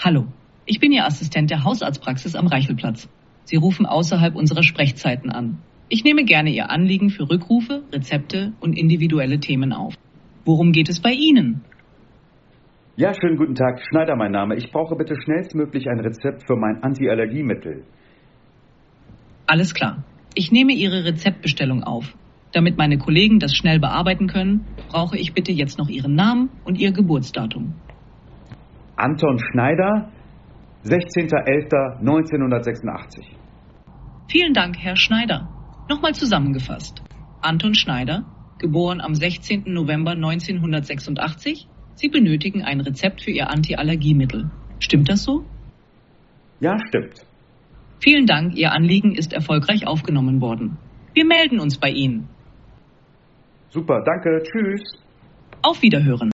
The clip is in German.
Hallo, ich bin Ihr Assistent der Hausarztpraxis am Reichelplatz. Sie rufen außerhalb unserer Sprechzeiten an. Ich nehme gerne Ihr Anliegen für Rückrufe, Rezepte und individuelle Themen auf. Worum geht es bei Ihnen? Ja, schönen guten Tag. Schneider mein Name. Ich brauche bitte schnellstmöglich ein Rezept für mein Antiallergiemittel. Alles klar. Ich nehme Ihre Rezeptbestellung auf. Damit meine Kollegen das schnell bearbeiten können, brauche ich bitte jetzt noch Ihren Namen und Ihr Geburtsdatum. Anton Schneider, 16.11.1986. Vielen Dank, Herr Schneider. Nochmal zusammengefasst. Anton Schneider, geboren am 16. November 1986. Sie benötigen ein Rezept für Ihr Antiallergiemittel. Stimmt das so? Ja, stimmt. Vielen Dank, Ihr Anliegen ist erfolgreich aufgenommen worden. Wir melden uns bei Ihnen. Super, danke. Tschüss. Auf Wiederhören.